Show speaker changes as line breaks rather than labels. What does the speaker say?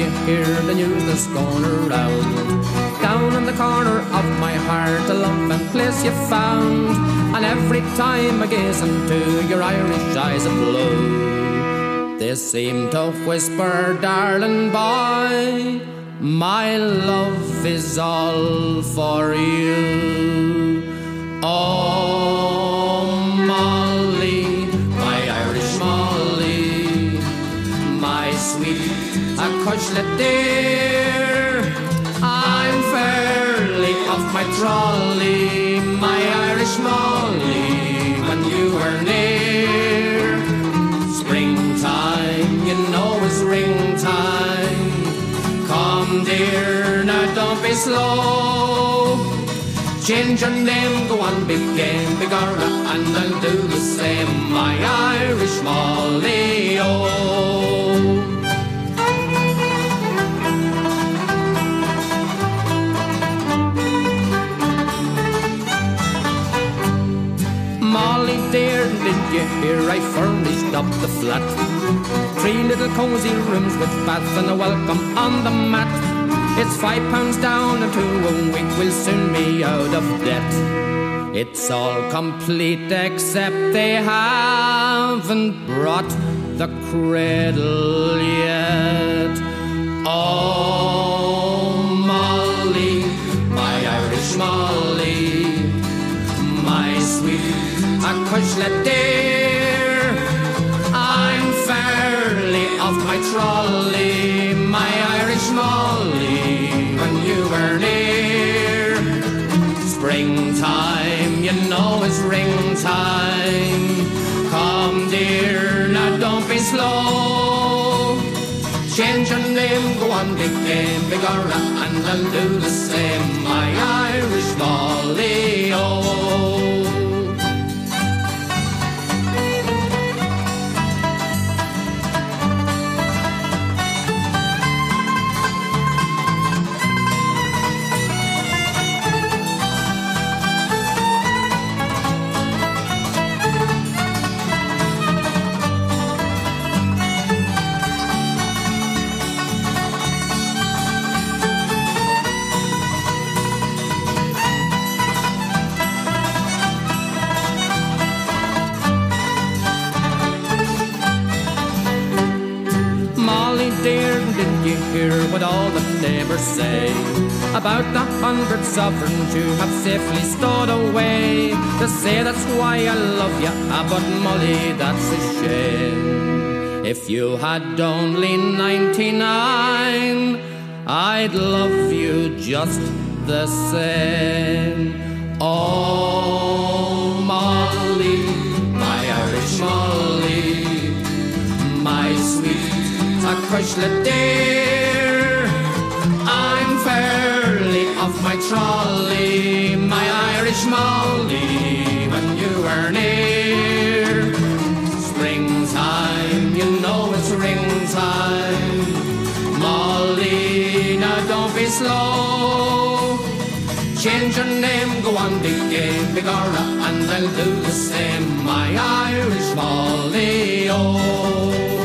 you hear the news that's going around? Down in the corner of my heart, a loving place you found. And every time I gaze into your Irish eyes of blue, they seem to whisper, darling boy, my love is all for you. Oh, Molly, my Irish Molly, my sweet acushla dear, I'm fairly off my trolley, my Irish Molly, when you were near. Springtime, you know it's ring time. Come dear, now don't be slow. Change your name, go on, big game, bigora, and I'll do the same, my Irish Molly, oh. Molly dear, did you hear I furnished up the flat? 3 little cosy rooms with bath and a welcome on the mat. It's £5 down and 2 a week, we'll soon be out of debt. It's all complete except they haven't brought the cradle yet. Oh, Molly, my Irish Molly, my sweet acushla dear, I'm fairly off my trolley, my Irish Molly, when you were near. Springtime, you know it's ring time. Come dear, now don't be slow. Change your name, go on, big game, bigora, and I'll do the same, my Irish Molly, oh. Dear, did you hear what all the neighbours say about the 100 sovereigns you have safely stowed away? They say that's why I love you, but Molly, that's a shame. If you had only 99, I'd love you just the same. Oh, Molly, my Irish Molly, my sweet acushla dear, I'm fairly off my trolley, my Irish Molly, when you were near. Springtime, you know it's ring time. Molly, now don't be slow. Change your name, go on, big game, bigora, and I'll do the same, my Irish Molly, oh.